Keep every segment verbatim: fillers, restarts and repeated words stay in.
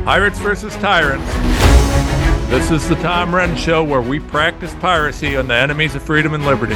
Pirates versus Tyrants. This is the Tom Renz Show, where we practice piracy on the enemies of freedom and liberty.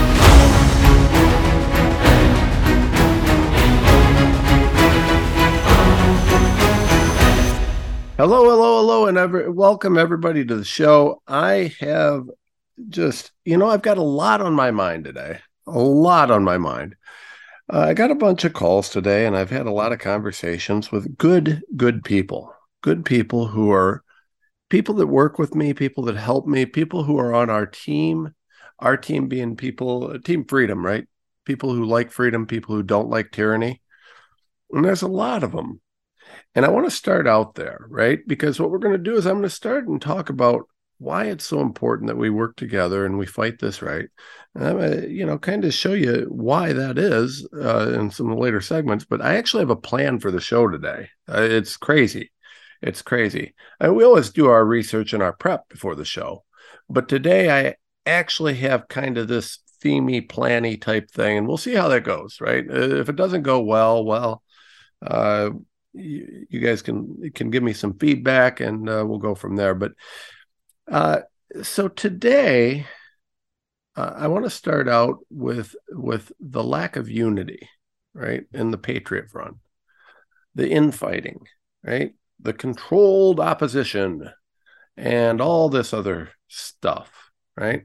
Hello, hello, hello, and every, welcome everybody to the show. I have just, you know, I've got a lot on my mind today, a lot on my mind. Uh, I got a bunch of calls today, and I've had a lot of conversations with good, good people, good people who are people that work with me, people that help me, people who are on our team, our team being people, Team Freedom, right? People who like freedom, people who don't like tyranny. And there's a lot of them. And I want to start out there, right? Because what we're going to do is I'm going to start and talk about why it's so important that we work together and we fight this right. And I'm going to, you know, kind of show you why that is uh, in some later segments. But I actually have a plan for the show today. Uh, it's crazy. It's crazy. And we always do our research and our prep before the show. But today I actually have kind of this themey, planny type thing. And we'll see how that goes, right? If it doesn't go well, well, uh, you, you guys can can give me some feedback and uh, we'll go from there. But uh, so today, uh, I want to start out with with the lack of unity, right, in the Patriot Front, the infighting, right, the controlled opposition, and all this other stuff, right?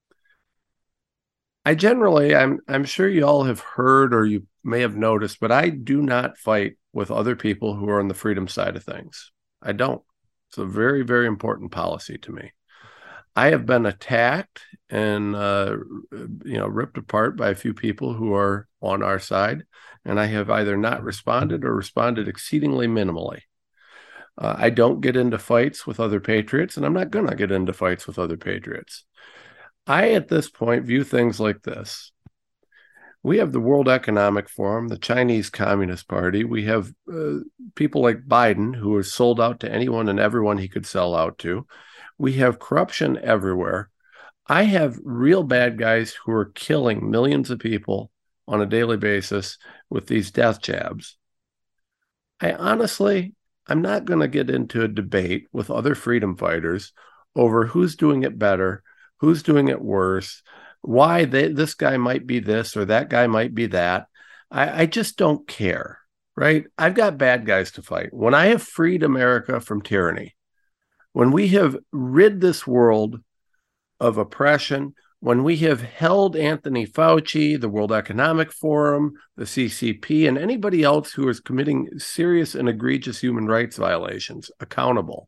I generally, I'm I'm sure you all have heard or you may have noticed, but I do not fight with other people who are on the freedom side of things. I don't. It's a very, very important policy to me. I have been attacked and, uh, you know, ripped apart by a few people who are on our side, and I have either not responded or responded exceedingly minimally. Uh, I don't get into fights with other patriots, and I'm not going to get into fights with other patriots. I, at this point, view things like this. We have the World Economic Forum, the Chinese Communist Party. We have uh, people like Biden, who is sold out to anyone and everyone he could sell out to. We have corruption everywhere. I have real bad guys who are killing millions of people on a daily basis with these death jabs. I honestly, I'm not going to get into a debate with other freedom fighters over who's doing it better, who's doing it worse, why they, this guy might be this or that guy might be that. I, I just don't care, right? I've got bad guys to fight. When I have freed America from tyranny, when we have rid this world of oppression, when we have held Anthony Fauci, the World Economic Forum, the C C P, and anybody else who is committing serious and egregious human rights violations accountable,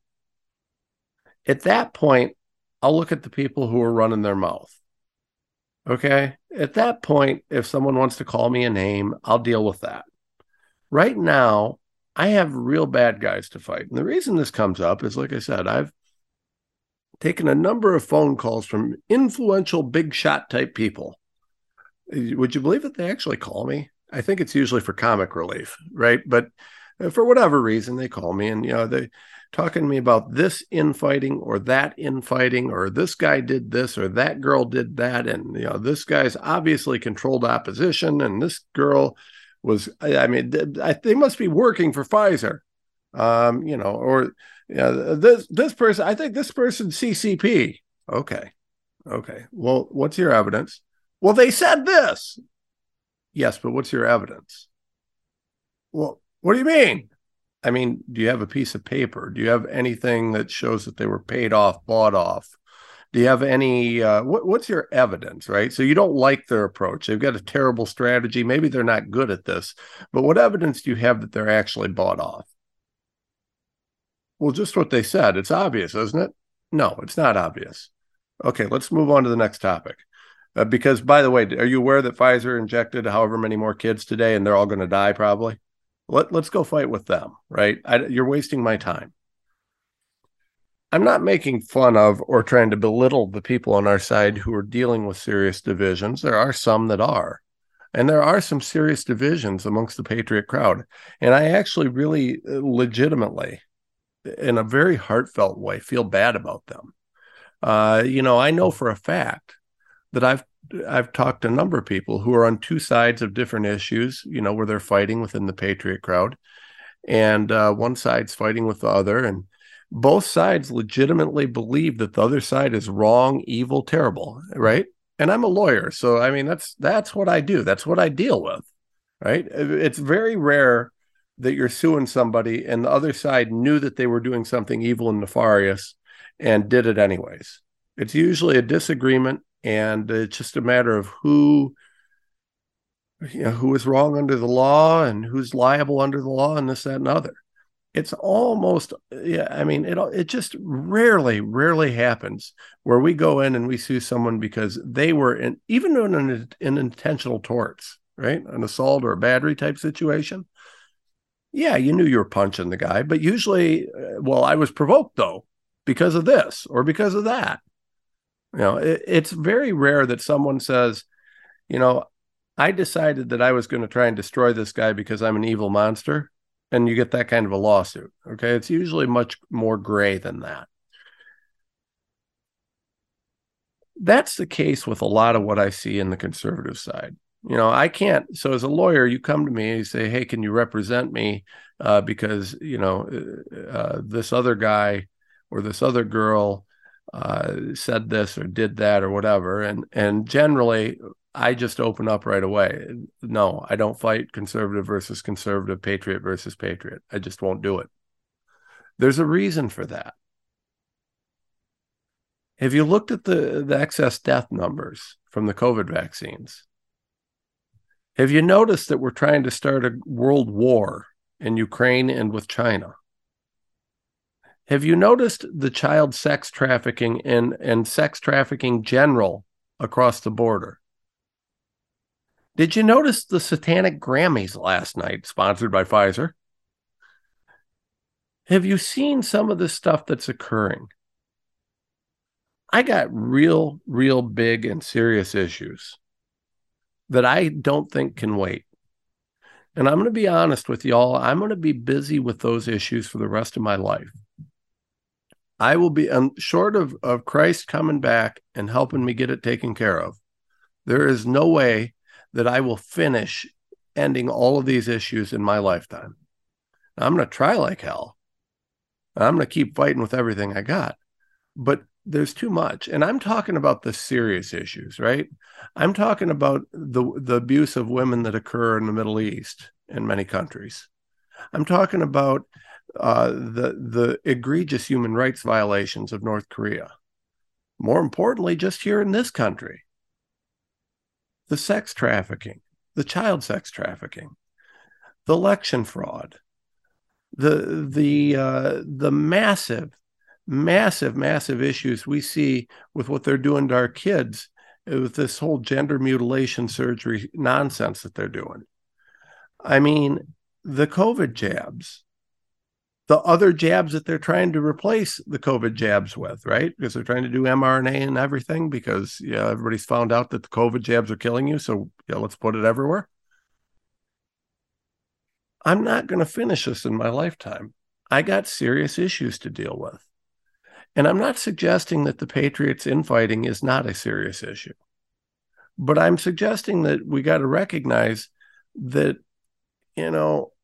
at that point, I'll look at the people who are running their mouth. Okay? At that point, if someone wants to call me a name, I'll deal with that. Right now, I have real bad guys to fight. And the reason this comes up is, like I said, I've taken a number of phone calls from influential big shot type people. Would you believe that they actually call me? I think it's usually for comic relief, right? But for whatever reason, they call me and, you know, they talking to me about this infighting or that infighting, or this guy did this or that girl did that. And, you know, this guy's obviously controlled opposition. And this girl was, I mean, they must be working for Pfizer, um, you know, or you know, this, this person, I think this person's C C P. Okay. Okay. Well, what's your evidence? Well, they said this. Yes, but what's your evidence? Well, what do you mean? I mean, do you have a piece of paper? Do you have anything that shows that they were paid off, bought off? Do you have any, uh, what, what's your evidence, right? So you don't like their approach. They've got a terrible strategy. Maybe they're not good at this, but what evidence do you have that they're actually bought off? Well, just what they said. It's obvious, isn't it? No, it's not obvious. Okay, let's move on to the next topic. Uh, because, by the way, are you aware that Pfizer injected however many more kids today and they're all going to die probably? Let, let's go fight with them, right? I, you're wasting my time. I'm not making fun of or trying to belittle the people on our side who are dealing with serious divisions. There are some that are. And there are some serious divisions amongst the Patriot crowd. And I actually really legitimately, in a very heartfelt way, feel bad about them. Uh, you know, I know for a fact that I've I've talked to a number of people who are on two sides of different issues, you know, where they're fighting within the Patriot crowd. and uh, one side's fighting with the other, and both sides legitimately believe that the other side is wrong, evil, terrible, right? And I'm a lawyer, so I mean that's that's what I do. That's what I deal with, right? It's very rare that you're suing somebody and the other side knew that they were doing something evil and nefarious and did it anyways. It's usually a disagreement, and it's just a matter of who, you know, who is wrong under the law and who's liable under the law, and this, that, and other. It's almost, yeah, I mean, it it just rarely, rarely happens where we go in and we sue someone because they were in, even in an, an intentional torts, right? An assault or a battery type situation. Yeah, you knew you were punching the guy, but usually, uh, well, I was provoked though because of this or because of that. You know, it, it's very rare that someone says, you know, I decided that I was going to try and destroy this guy because I'm an evil monster, and you get that kind of a lawsuit. Okay, it's usually much more gray than that. That's the case with a lot of what I see in the conservative side. You know, I can't. So as a lawyer, you come to me and you say, hey, can you represent me? Uh, because, you know, uh, this other guy or this other girl uh, said this or did that or whatever. And, and generally, I just open up right away. No, I don't fight conservative versus conservative, patriot versus patriot. I just won't do it. There's a reason for that. Have you looked at the, the excess death numbers from the COVID vaccines? Have you noticed that we're trying to start a world war in Ukraine and with China? Have you noticed the child sex trafficking and, and sex trafficking general across the border? Did you notice the Satanic Grammys last night, sponsored by Pfizer? Have you seen some of this stuff that's occurring? I got real, real big and serious issues that I don't think can wait. And I'm going to be honest with y'all. I'm going to be busy with those issues for the rest of my life. I will be, um, short of, of Christ coming back and helping me get it taken care of, there is no way that I will finish ending all of these issues in my lifetime. I'm going to try like hell. I'm going to keep fighting with everything I got. But there's too much. And I'm talking about the serious issues, right? I'm talking about the, the abuse of women that occur in the Middle East in many countries. I'm talking about uh, the, the egregious human rights violations of North Korea. More importantly, just here in this country, the sex trafficking, the child sex trafficking, the election fraud, the, the, uh, the massive massive, massive issues we see with what they're doing to our kids with this whole gender mutilation surgery nonsense that they're doing. I mean, the COVID jabs, the other jabs that they're trying to replace the COVID jabs with, right? Because they're trying to do mRNA and everything because, yeah, everybody's found out that the COVID jabs are killing you. So, yeah, let's put it everywhere. I'm not going to finish this in my lifetime. I got serious issues to deal with. And I'm not suggesting that the Patriots infighting is not a serious issue, but I'm suggesting that we got to recognize that, you know,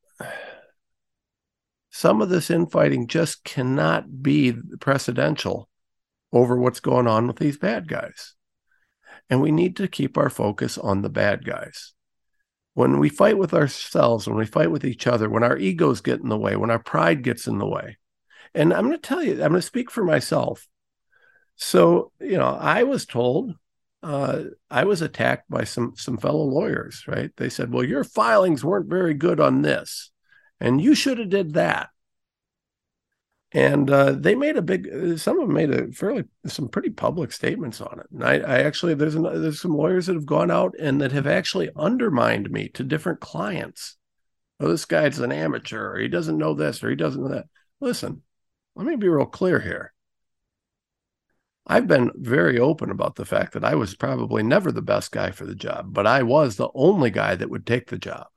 some of this infighting just cannot be precedential over what's going on with these bad guys. And we need to keep our focus on the bad guys. When we fight with ourselves, when we fight with each other, when our egos get in the way, when our pride gets in the way, and I'm going to tell you, I'm going to speak for myself. So, you know, I was told, uh, I was attacked by some some fellow lawyers, right? They said, well, your filings weren't very good on this, and you should have did that. And uh, they made a big, some of them made a fairly, some pretty public statements on it. And I, I actually, there's, an, there's some lawyers that have gone out and that have actually undermined me to different clients. Oh, this guy's an amateur, or he doesn't know this, or he doesn't know that. Listen. Let me be real clear here. I've been very open about the fact that I was probably never the best guy for the job, but I was the only guy that would take the job.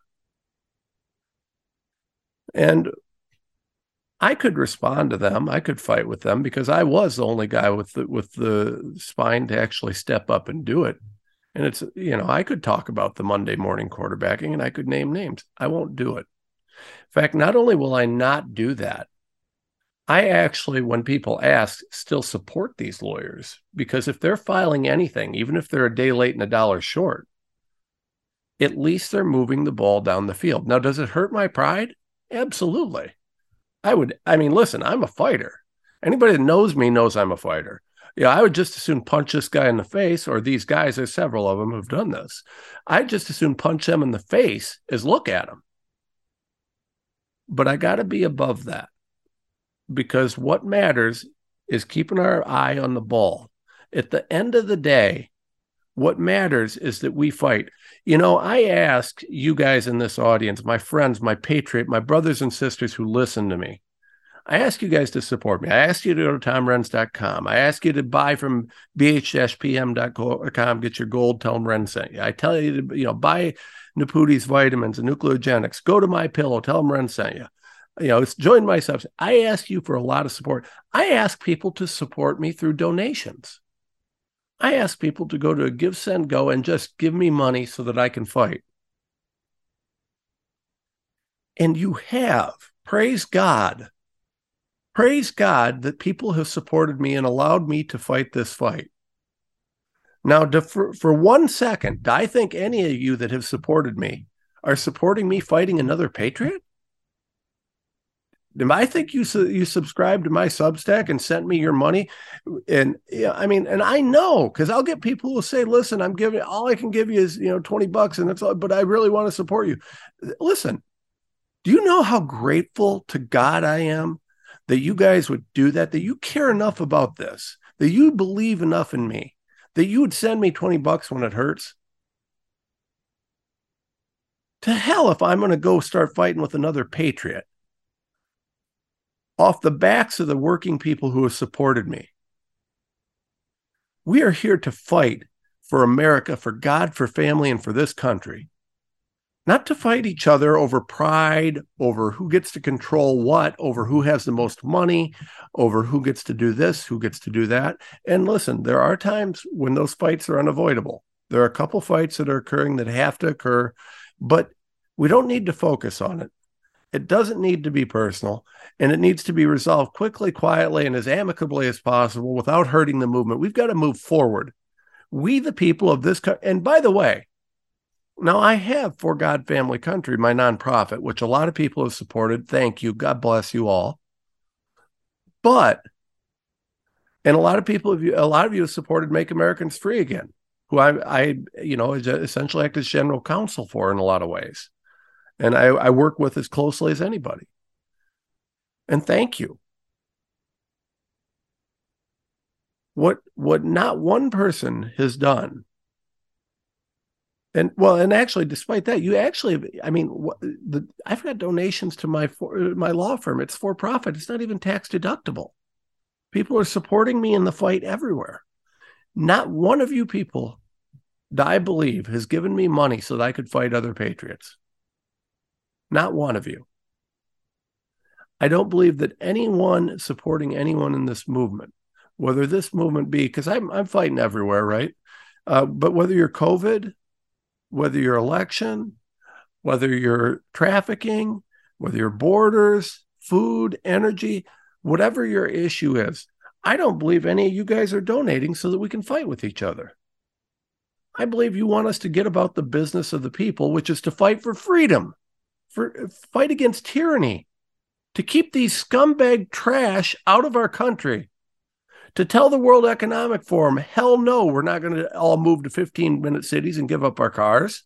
And I could respond to them. I could fight with them because I was the only guy with the, with the spine to actually step up and do it. And it's, you know, I could talk about the Monday morning quarterbacking and I could name names. I won't do it In fact, not only will I not do that, I actually, when people ask, still support these lawyers, because if they're filing anything, even if they're a day late and a dollar short, at least they're moving the ball down the field. Now, does it hurt my pride? Absolutely. I would, I mean, listen, I'm a fighter. Anybody that knows me knows I'm a fighter. Yeah, I would just as soon punch this guy in the face, or these guys, there's several of them who've done this. I'd just as soon punch them in the face as look at them. But I got to be above that, because what matters is keeping our eye on the ball. At the end of the day, what matters is that we fight. You know, I ask you guys in this audience, my friends, my patriot, my brothers and sisters who listen to me, I ask you guys to support me. I ask you to go to tom renz dot com. I ask you to buy from b h p m dot com, get your gold, tell them Renz sent you. I tell you to, you know, buy Naputi's vitamins and nucleogenics. Go to My Pillow, tell them Renz sent you. You know, it's join my subs. I ask you for a lot of support. I ask people to support me through donations. I ask people to go to a Give, Send, Go and just give me money so that I can fight. And you have, praise God, praise God that people have supported me and allowed me to fight this fight. Now, to, for, for one second, do I think any of you that have supported me are supporting me fighting another patriot? I think you you subscribed to my Substack and sent me your money, and yeah, I mean, and I know, because I'll get people who will say, "Listen, I'm giving all I can give you is you know twenty bucks, and that's all, but I really want to support you." Listen, do you know how grateful to God I am that you guys would do that? That you care enough about this, that you believe enough in me, that you would send me twenty bucks when it hurts. To hell if I'm going to go start fighting with another patriot off the backs of the working people who have supported me. We are here to fight for America, for God, for family, and for this country. Not to fight each other over pride, over who gets to control what, over who has the most money, over who gets to do this, who gets to do that. And listen, there are times when those fights are unavoidable. There are a couple fights that are occurring that have to occur, but we don't need to focus on it. It doesn't need to be personal, and it needs to be resolved quickly, quietly, and as amicably as possible without hurting the movement. We've got to move forward. We, the people of this country, and by the way, now I have For God Family Country, my nonprofit, which a lot of people have supported. Thank you. God bless you all. But, and a lot of people, have, a lot of you have supported Make Americans Free Again, who I, I, you know, essentially act as general counsel for in a lot of ways. And I, I work with as closely as anybody. And thank you. What what not one person has done. And well, and actually, despite that, you actually, I mean, what, the I've got donations to my for, my law firm. It's for profit. It's not even tax deductible. People are supporting me in the fight everywhere. Not one of you people, I believe, has given me money so that I could fight other patriots. Not one of you. I don't believe that anyone supporting anyone in this movement, whether this movement be, because I'm I'm fighting everywhere, right? Uh, but whether you're COVID, whether you're election, whether you're trafficking, whether you're borders, food, energy, whatever your issue is, I don't believe any of you guys are donating so that we can fight with each other. I believe you want us to get about the business of the people, which is to fight for freedom. For fight against tyranny, to keep these scumbag trash out of our country, to tell the World Economic Forum, hell no, we're not going to all move to fifteen-minute cities and give up our cars.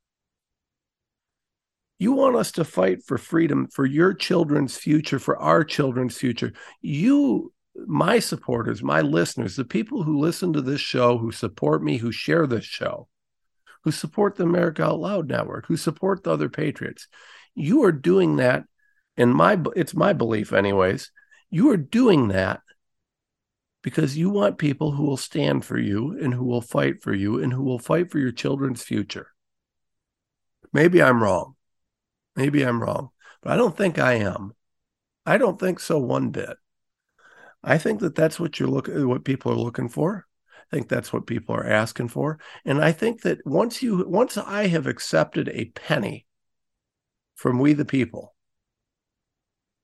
You want us to fight for freedom, for your children's future, for our children's future. You, my supporters, my listeners, the people who listen to this show, who support me, who share this show, who support the America Out Loud Network, who support the other patriots. You are doing that, and my it's my belief anyways, you are doing that because you want people who will stand for you and who will fight for you and who will fight for your children's future. Maybe I'm wrong. Maybe I'm wrong, but I don't think I am. I don't think so one bit. I think that that's what you're looking, what people are looking for. I think that's what people are asking for. And I think that once you, once I have accepted a penny from we the people,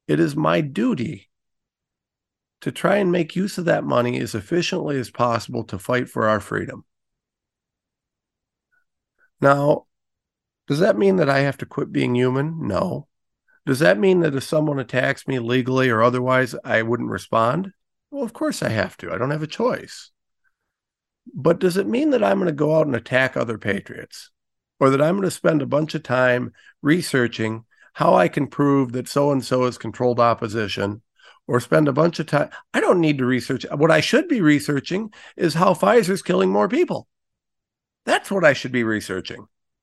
it is my duty to try and make use of that money as efficiently as possible to fight for our freedom. Now, does that mean that I have to quit being human? No. Does that mean that if someone attacks me legally or otherwise, I wouldn't respond? Well, of course I have to. I don't have a choice. But does it mean that I'm going to go out and attack other patriots? Or that I'm going to spend a bunch of time researching how I can prove that so-and-so is controlled opposition, or spend a bunch of time? I don't need to research. What I should be researching is how Pfizer's killing more people. That's what I should be researching.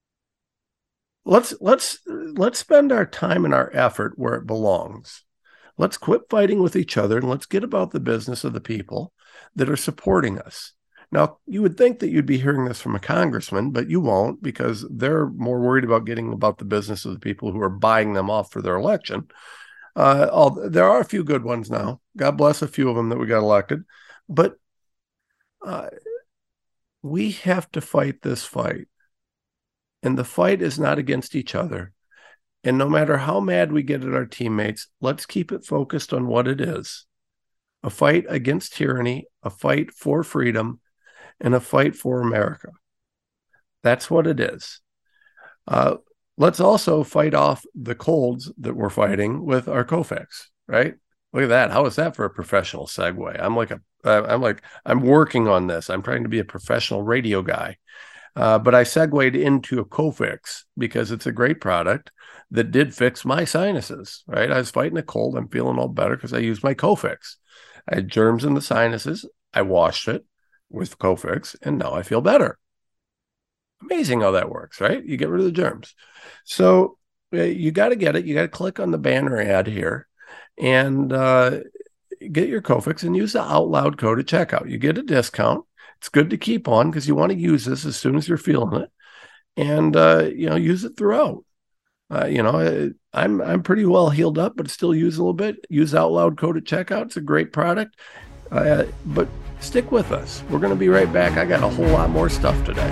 Let's let's let's spend our time and our effort where it belongs. Let's quit fighting with each other and let's get about the business of the people that are supporting us. Now, you would think that you'd be hearing this from a congressman, but you won't, because they're more worried about getting about the business of the people who are buying them off for their election. Uh, all, there are a few good ones now. God bless a few of them that we got elected. But uh, we have to fight this fight. And the fight is not against each other. And no matter how mad we get at our teammates, let's keep it focused on what it is. A fight against tyranny, a fight for freedom, and a fight for America. That's what it is. Uh, let's also fight off the colds that we're fighting with our Cofix, right? Look at that. How is that for a professional segue? I'm like a, I'm like, I'm working on this. I'm trying to be a professional radio guy. Uh, but I segued into a Cofix because it's a great product that did fix my sinuses, right? I was fighting a cold. I'm feeling all better because I used my Cofix. I had germs in the sinuses. I washed it with Cofix, and now I feel better. Amazing how that works, right? You get rid of the germs. So uh, you got to get it. You got to click on the banner ad here and uh, get your Cofix and use the Out Loud code at checkout. You get a discount. It's good to keep on because you want to use this as soon as you're feeling it, and uh, you know, use it throughout. Uh, you know, I'm I'm pretty well healed up, but still use a little bit. Use Out Loud code at checkout. It's a great product, uh, but stick with us. We're going to be right back. I got a whole lot more stuff today.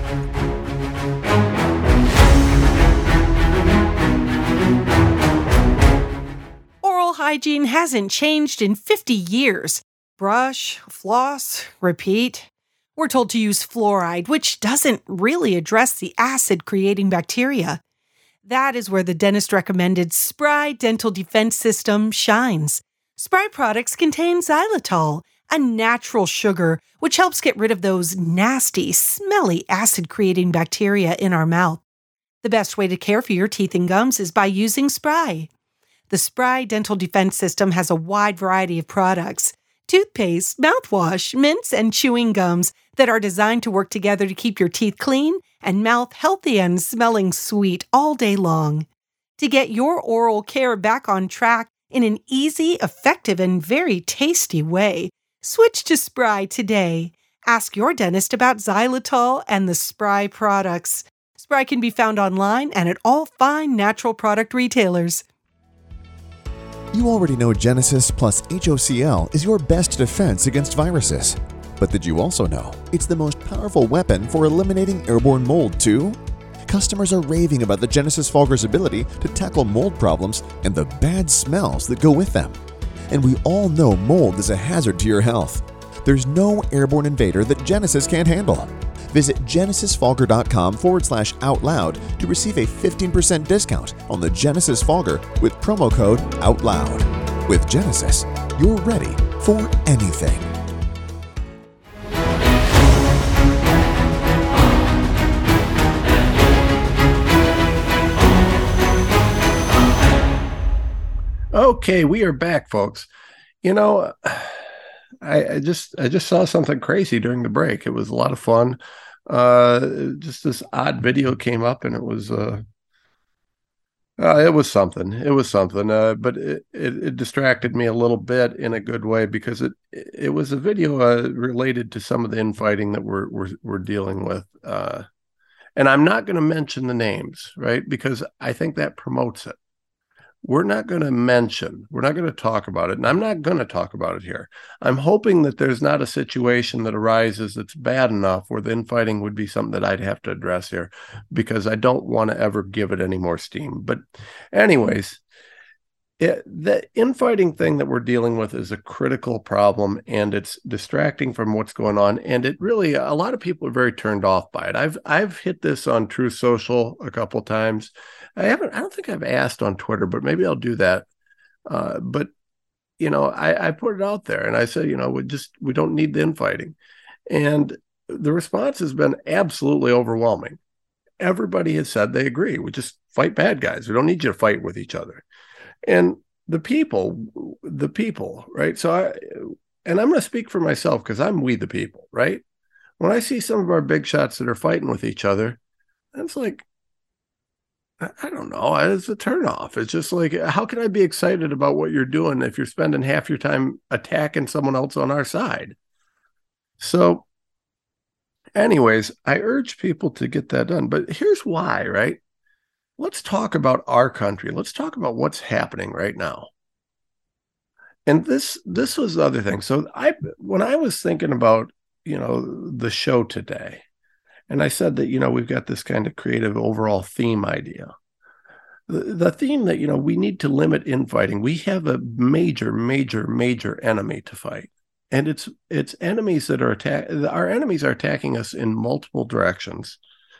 Oral hygiene hasn't changed in fifty years. Brush, floss, repeat. We're told to use fluoride, which doesn't really address the acid-creating bacteria. That is where the dentist-recommended Spry Dental Defense System shines. Spry products contain xylitol, a natural sugar which helps get rid of those nasty, smelly acid-creating bacteria in our mouth. The best way to care for your teeth and gums is by using Spry. The Spry Dental Defense System has a wide variety of products: toothpaste, mouthwash, mints, and chewing gums that are designed to work together to keep your teeth clean and mouth healthy and smelling sweet all day long. To get your oral care back on track in an easy, effective, and very tasty way, switch to Spry today. Ask your dentist about xylitol and the Spry products. Spry can be found online and at all fine natural product retailers. You already know Genesis plus H O C L is your best defense against viruses. But did you also know it's the most powerful weapon for eliminating airborne mold too? Customers are raving about the Genesis Fogger's ability to tackle mold problems and the bad smells that go with them. And we all know mold is a hazard to your health. There's no airborne invader that Genesis can't handle. Visit genesisfogger.com forward slash out loud to receive a fifteen percent discount on the Genesis Fogger with promo code OUTLOUD. With Genesis, you're ready for anything. Okay, we are back, folks. You know, I, I just I just saw something crazy during the break. It was a lot of fun. Uh, just this odd video came up, and it was uh, uh it was something. It was something. Uh, but it, it it distracted me a little bit in a good way because it it was a video uh, related to some of the infighting that we're we're we're dealing with. Uh, and I'm not going to mention the names, right? Because I think that promotes it. We're not going to mention, we're not going to talk about it, and I'm not going to talk about it here. I'm hoping that there's not a situation that arises that's bad enough where the infighting would be something that I'd have to address here, because I don't want to ever give it any more steam. But anyways, it, the infighting thing that we're dealing with is a critical problem, and it's distracting from what's going on. And it really, a lot of people are very turned off by it. I've I've hit this on Truth Social a couple of times. I haven't. I don't think I've asked on Twitter, but maybe I'll do that. Uh, but you know, I, I put it out there, and I said, you know, we just we don't need the infighting, and the response has been absolutely overwhelming. Everybody has said they agree. We just fight bad guys. We don't need you to fight with each other. And the people, the people, right? So I, and I'm going to speak for myself because I'm we the people, right? When I see some of our big shots that are fighting with each other, it's like, I don't know, it's a turnoff. It's just like, how can I be excited about what you're doing if you're spending half your time attacking someone else on our side? So anyways, I urge people to get that done. But here's why, right? Let's talk about our country. Let's talk about what's happening right now. And this this was the other thing. So I when I was thinking about, you know, the show today, and I said that, you know, we've got this kind of creative overall theme idea. The, the theme that, you know, we need to limit infighting. We have a major, major, major enemy to fight. And it's it's enemies that are attack. Our enemies are attacking us in multiple directions.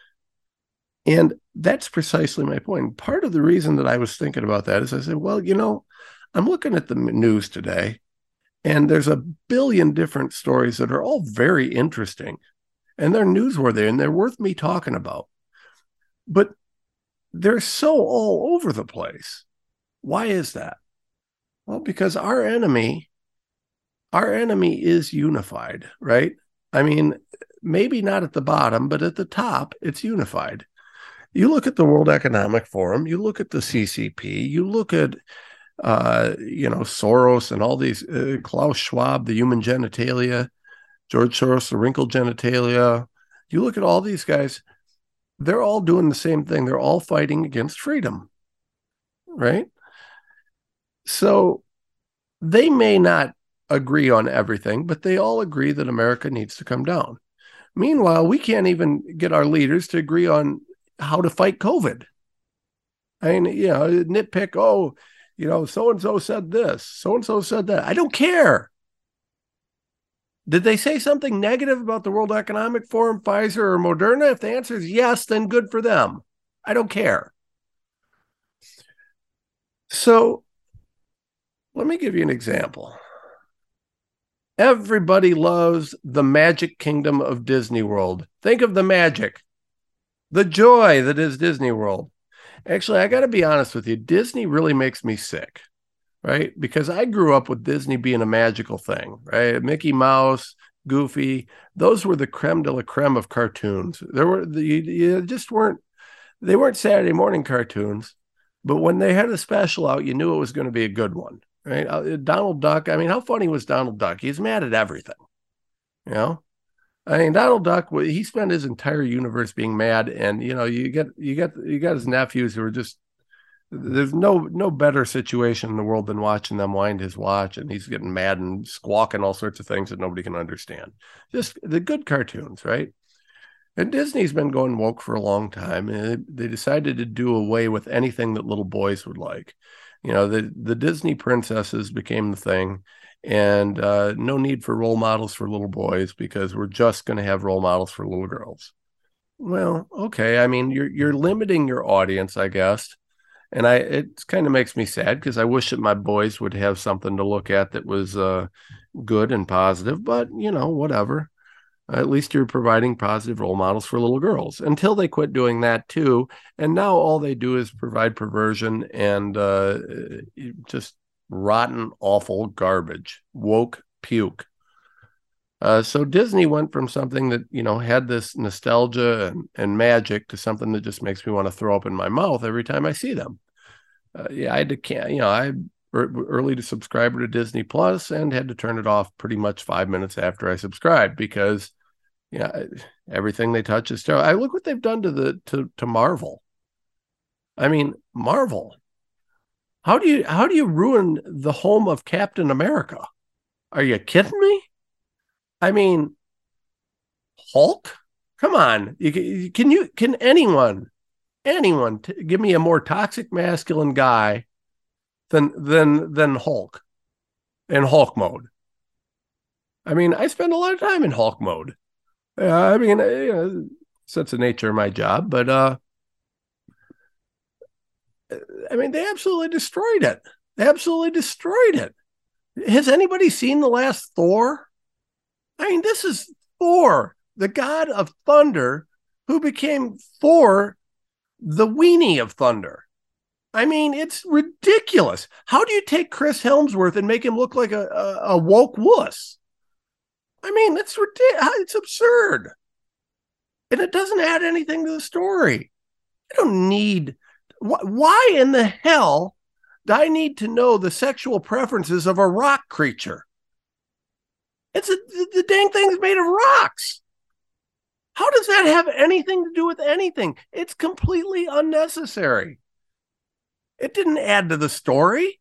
And that's precisely my point. Part of the reason that I was thinking about that is I said, well, you know, I'm looking at the news today, and there's a billion different stories that are all very interesting, and they're newsworthy, and they're worth me talking about. But they're so all over the place. Why is that? Well, because our enemy, our enemy is unified, right? I mean, maybe not at the bottom, but at the top, it's unified. You look at the World Economic Forum, you look at the C C P, you look at, uh, you know, Soros and all these, uh, Klaus Schwab, the human genitalia, George Soros, the wrinkled genitalia. You look at all these guys, they're all doing the same thing. They're all fighting against freedom, right? So they may not agree on everything, but they all agree that America needs to come down. Meanwhile, we can't even get our leaders to agree on how to fight COVID. I mean, you know, nitpick, oh, you know, so-and-so said this, so-and-so said that. I don't care. Did they say something negative about the World Economic Forum, Pfizer, or Moderna? If the answer is yes, then good for them. I don't care. So let me give you an example. Everybody loves the Magic Kingdom of Disney World. Think of the magic, the joy that is Disney World. Actually, I got to be honest with you. Disney really makes me sick, right? Because I grew up with Disney being a magical thing, right? Mickey Mouse, Goofy, those were the creme de la creme of cartoons. There were the, you just weren't, they weren't Saturday morning cartoons, but when they had a special out, you knew it was going to be a good one, right? Donald Duck. I mean, how funny was Donald Duck? He's mad at everything, you know? I mean, Donald Duck, he spent his entire universe being mad, and you know, you get you get you got his nephews who are just, there's no no better situation in the world than watching them wind his watch, and he's getting mad and squawking all sorts of things that nobody can understand. Just the good cartoons, right? And Disney's been going woke for a long time, and they decided to do away with anything that little boys would like. You know, the the Disney princesses became the thing. And uh, no need for role models for little boys because we're just going to have role models for little girls. Well, okay. I mean, you're you're limiting your audience, I guess. And I it kind of makes me sad because I wish that my boys would have something to look at that was uh, good and positive. But, you know, whatever. At least you're providing positive role models for little girls until they quit doing that, too. And now all they do is provide perversion and uh, just rotten, awful garbage, woke puke. Uh, so Disney went from something that, you know, had this nostalgia and, and magic to something that just makes me want to throw up in my mouth every time I see them. Uh, yeah, I had to, you know, I early to subscriber to Disney Plus and had to turn it off pretty much five minutes after I subscribed because, you know, everything they touch is terrible. I look what they've done to the to to Marvel. I mean, Marvel. How do you how do you ruin the home of Captain America? Are you kidding me? I mean, Hulk? Come on. You, can you can anyone anyone t- give me a more toxic masculine guy than than than Hulk in Hulk mode. I mean, I spend a lot of time in Hulk mode. Uh, I mean, you know, that's the nature of my job, but uh, I mean, they absolutely destroyed it. They absolutely destroyed it. Has anybody seen the last Thor? I mean, this is Thor, the god of thunder, who became Thor, the weenie of thunder. I mean, it's ridiculous. How do you take Chris Hemsworth and make him look like a, a, a woke wuss? I mean, it's ridiculous. It's absurd. And it doesn't add anything to the story. I don't need... Why in the hell do I need to know the sexual preferences of a rock creature? It's a, the dang thing's made of rocks. How does that have anything to do with anything? It's completely unnecessary. It didn't add to the story.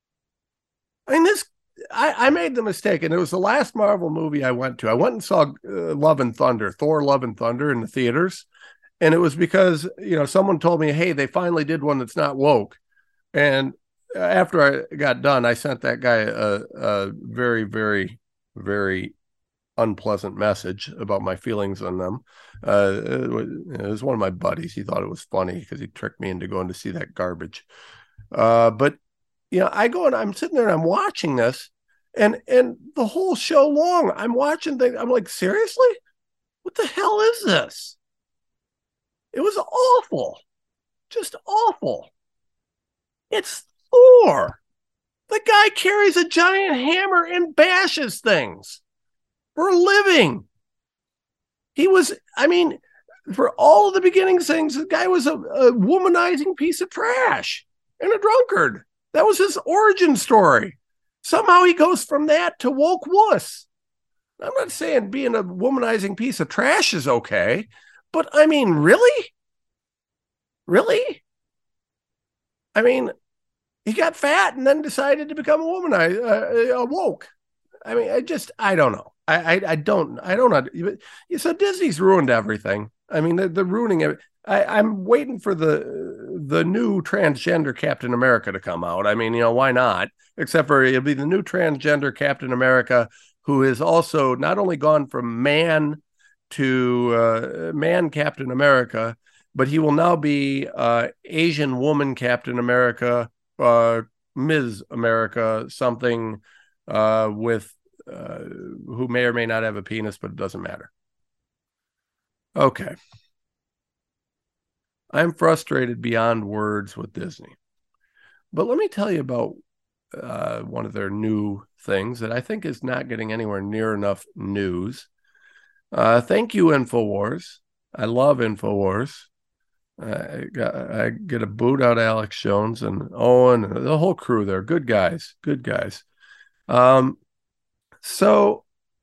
I mean, this, I, I made the mistake, and it was the last Marvel movie I went to. I went and saw uh, Love and Thunder, Thor Love and Thunder in the theaters. And it was because, you know, someone told me, hey, they finally did one that's not woke. And after I got done, I sent that guy a, a very, very, very unpleasant message about my feelings on them. Uh, it, was, it was one of my buddies. He thought it was funny because he tricked me into going to see that garbage. Uh, but, you know, I go and I'm sitting there and I'm watching this, and and the whole show long, I'm watching things. I'm like, seriously? What the hell is this? It was awful. Just awful. It's Thor. The guy carries a giant hammer and bashes things for a living. He was, I mean, for all of the beginning things, the guy was a, a womanizing piece of trash and a drunkard. That was his origin story. Somehow he goes from that to woke wuss. I'm not saying being a womanizing piece of trash is okay, but I mean, really? Really? I mean, he got fat and then decided to become a womanizer, uh, a woke. I mean, I just, I don't know. I, I, I don't, I don't know. So Disney's ruined everything. I mean, they're, they're ruining it. I, I'm waiting for the the new transgender Captain America to come out. I mean, you know, why not? Except for it'll be the new transgender Captain America, who is also not only gone from man to uh, man Captain America, but he will now be uh, Asian woman Captain America, uh, Miz America, something uh, with uh, who may or may not have a penis, but it doesn't matter. Okay. I'm frustrated beyond words with Disney. But let me tell you about uh, one of their new things that I think is not getting anywhere near enough news. Uh, thank you, InfoWars. I love InfoWars. I, got, I get a boot out of Alex Jones and Owen and the whole crew there. Good guys. Good guys. Um, so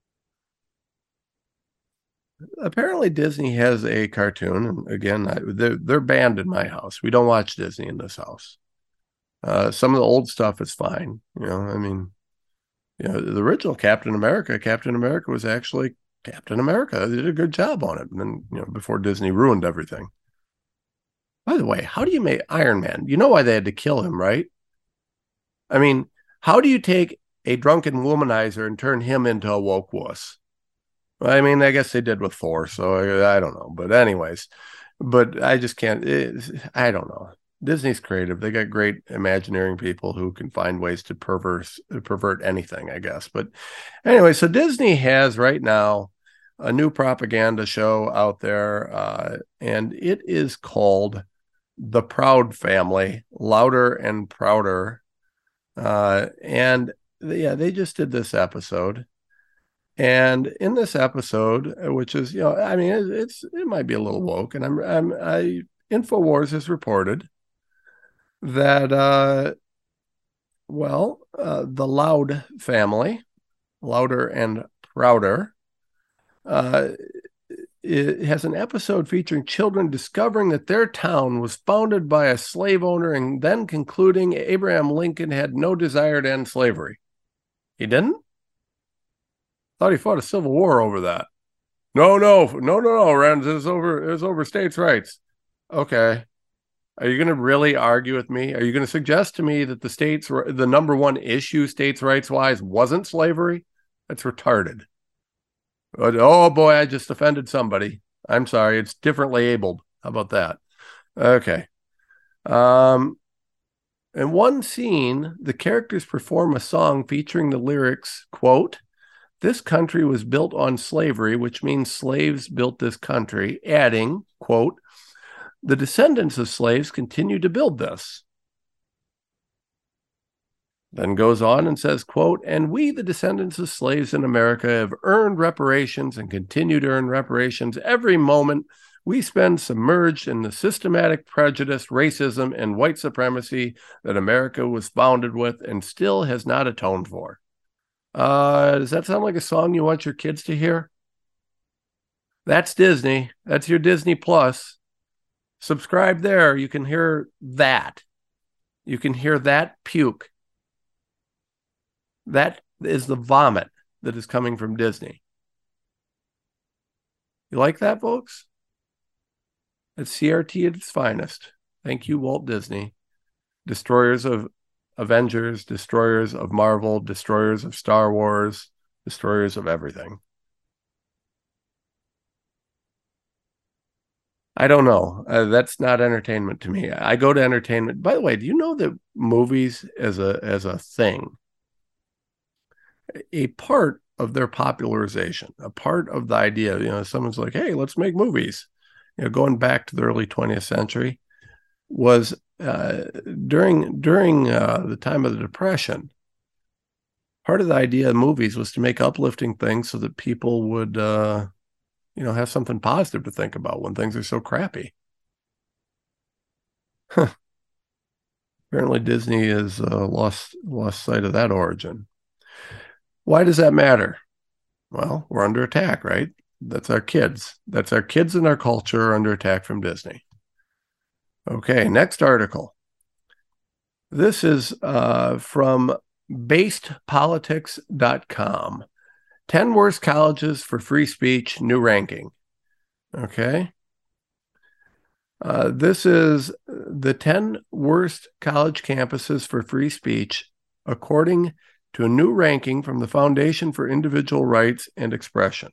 apparently Disney has a cartoon, and again, I, they're, they're banned in my house. We don't watch Disney in this house. Uh, some of the old stuff is fine. You know, I mean, you know, the original Captain America, Captain America was actually Captain America. They did a good job on it. And then, you know, before Disney ruined everything. By the way, how do you make Iron Man? You know why they had to kill him, right? I mean, how do you take a drunken womanizer and turn him into a woke wuss? I mean, I guess they did with Thor, so I, I don't know. But anyways, but I just can't, it, I don't know. Disney's creative. They got great Imagineering people who can find ways to perverse, pervert anything, I guess. But anyway, so Disney has right now a new propaganda show out there, uh, and it is called The Proud Family, Louder and Prouder. Uh, and yeah, they just did this episode. And in this episode, which is, you know, I mean, it, it's, it might be a little woke, and I'm, I'm, I, InfoWars has reported that, uh, well, uh, the Loud family, Louder and Prouder, uh, it has an episode featuring children discovering that their town was founded by a slave owner and then concluding Abraham Lincoln had no desire to end slavery. He didn't? Thought he fought a civil war over that. No, no, no, no, no, Rand. It was over, it was over states' rights. Okay. Are you going to really argue with me? Are you going to suggest to me that the states, the number one issue states rights wise wasn't slavery? That's retarded. Oh boy, I just offended somebody. I'm sorry. It's differently abled. How about that? Okay. Um, in one scene, the characters perform a song featuring the lyrics, quote, "This country was built on slavery, which means slaves built this country," adding, quote, "The descendants of slaves continue to build this." Then goes on and says, quote, "And we, the descendants of slaves in America, have earned reparations and continue to earn reparations every moment we spend submerged in the systematic prejudice, racism, and white supremacy that America was founded with and still has not atoned for." Uh, does that sound like a song you want your kids to hear? That's Disney. That's your Disney Plus. Subscribe there. You can hear that. You can hear that puke. That is the vomit that is coming from Disney. You like that, folks? It's C R T at its finest. Thank you, Walt Disney. Destroyers of Avengers, destroyers of Marvel, destroyers of Star Wars, destroyers of everything. I don't know. Uh, that's not entertainment to me. I go to entertainment. By the way, do you know that movies as a as a thing, a part of their popularization, a part of the idea, you know, someone's like, hey, let's make movies, you know, going back to the early twentieth century, was uh, during during uh, the time of the Depression. Part of the idea of movies was to make uplifting things so that people would, uh, you know, have something positive to think about when things are so crappy. Huh. Apparently Disney has uh, lost lost sight of that origin. Why does that matter? Well, we're under attack, right? That's our kids. That's our kids and our culture are under attack from Disney. Okay, next article. This is uh, from based politics dot com. ten worst colleges for free speech, new ranking. Okay. Uh, this is the ten worst college campuses for free speech, according to a new ranking from the Foundation for Individual Rights and Expression.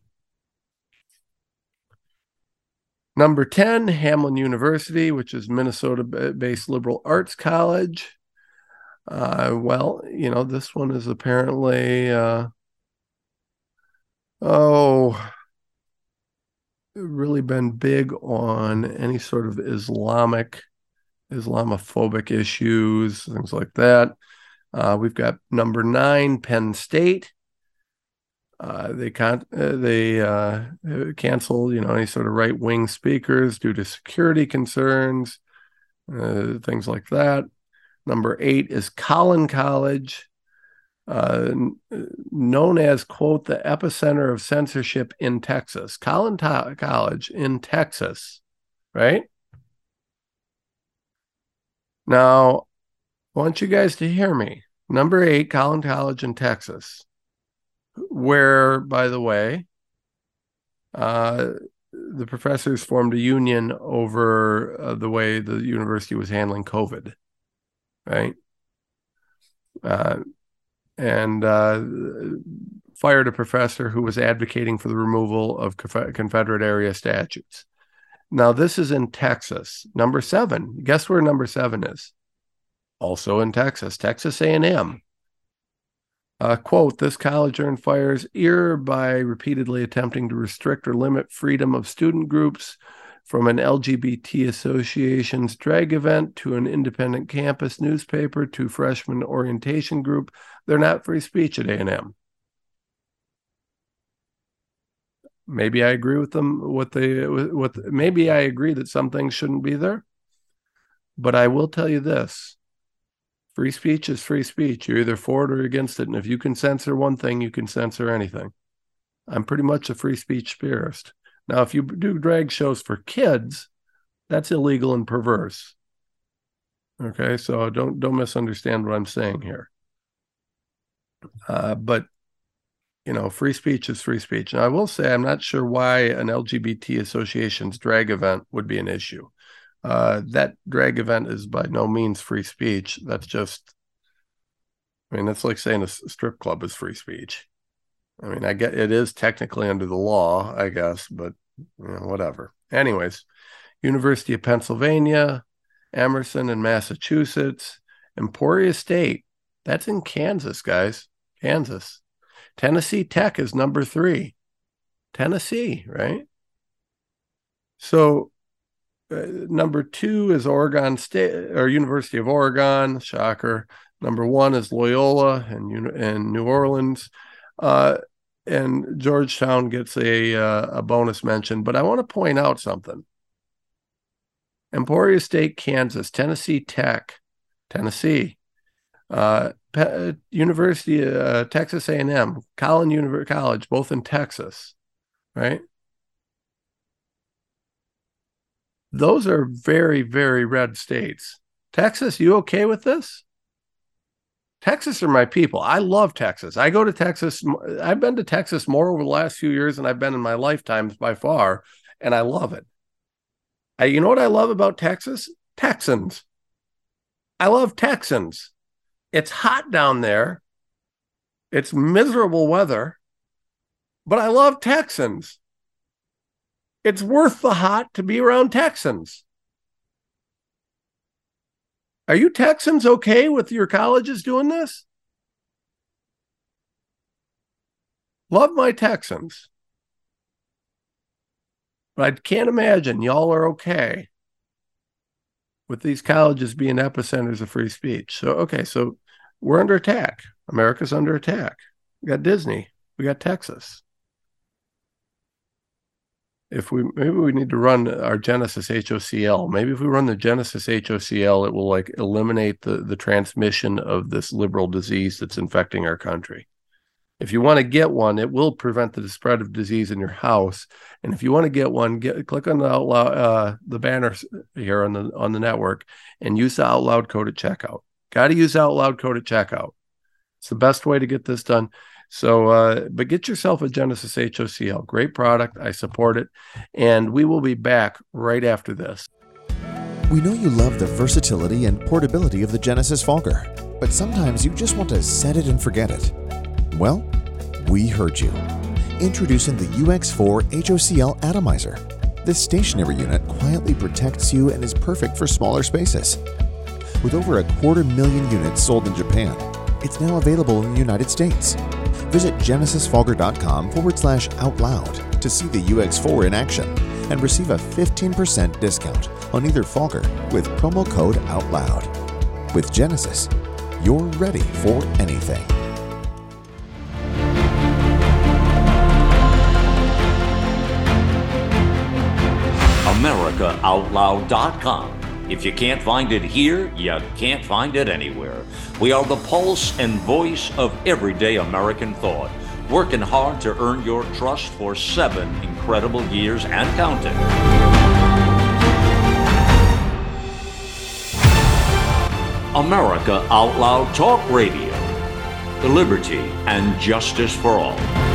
Number ten, Hamline University, which is Minnesota-based liberal arts college. Uh, well, you know, this one is apparently, uh, oh, really been big on any sort of Islamic, Islamophobic issues, things like that. Uh, we've got number nine, Penn State. Uh, they con- uh, they uh, cancel, you know, any sort of right-wing speakers due to security concerns, uh, things like that. Number eight is Collin College, uh, known as, quote, the epicenter of censorship in Texas. Collin Ta- College in Texas, right? Now, I want you guys to hear me. Number eight, Collin College in Texas, where, by the way, uh, the professors formed a union over uh, the way the university was handling COVID, right? Uh, and uh, fired a professor who was advocating for the removal of Confederate area statutes. Now, this is in Texas. Number seven. Guess where number seven is? Also in Texas, Texas A and M. Uh, quote, this college earned fire's ear by repeatedly attempting to restrict or limit freedom of student groups, from an L G B T association's drag event to an independent campus newspaper to freshman orientation group. They're not free speech at A and M. Maybe I agree with them. What they, what maybe I agree that some things shouldn't be there. But I will tell you this. Free speech is free speech. You're either for it or against it. And if you can censor one thing, you can censor anything. I'm pretty much a free speech purist. Now, if you do drag shows for kids, that's illegal and perverse. Okay, so don't don't misunderstand what I'm saying here. Uh, but, you know, free speech is free speech. And I will say I'm not sure why an L G B T association's drag event would be an issue. Uh, that drag event is by no means free speech. That's just, I mean, that's like saying a strip club is free speech. I mean, I get it is technically under the law, I guess, but you know, whatever. Anyways, University of Pennsylvania, Emerson in Massachusetts, Emporia State. That's in Kansas, guys. Kansas. Tennessee Tech is number three. Tennessee, right? So uh, number two is Oregon State or University of Oregon. Shocker. Number one is Loyola and in New Orleans. Uh, and Georgetown gets a, uh, a bonus mention. But I want to point out something. Emporia State, Kansas, Tennessee Tech, Tennessee, uh, Pe- University, uh, Texas A and M, Collin Univer- College, both in Texas, right? Those are very, very red states. Texas, you okay with this? Texas are my people. I love Texas. I go to Texas. I've been to Texas more over the last few years than I've been in my lifetimes by far, and I love it. I, you know what I love about Texas? Texans. I love Texans. It's hot down there. It's miserable weather, but I love Texans. It's worth the hot to be around Texans. Are you Texans okay with your colleges doing this? Love my Texans. But I can't imagine y'all are okay with these colleges being epicenters of free speech. So, okay, so we're under attack. America's under attack. We got Disney. We got Texas. If we maybe we need to run our Genesis H O C L. Maybe if we run the Genesis H O C L, it will like eliminate the, the transmission of this liberal disease that's infecting our country. If you want to get one, it will prevent the spread of disease in your house. And if you want to get one, get click on the out loud, uh, the banner here on the on the network and use the Out Loud code at checkout. Got to use Out Loud code at checkout. It's the best way to get this done. So, uh, but get yourself a Genesis H O C L. Great product. I support it. And we will be back right after this. We know you love the versatility and portability of the Genesis Fogger, but sometimes you just want to set it and forget it. Well, we heard you. Introducing the U X four H O C L Atomizer. This stationary unit quietly protects you and is perfect for smaller spaces. With over a quarter million units sold in Japan, it's now available in the United States. Visit genesisfogger.com forward slash out loud to see the U X four in action and receive a fifteen percent discount on either Fogger with promo code OUTLOUD. With Genesis, you're ready for anything. America Out Loud dot com. If you can't find it here, you can't find it anywhere. We are the pulse and voice of everyday American thought, working hard to earn your trust for seven incredible years and counting. America Out Loud Talk Radio. The liberty and justice for all.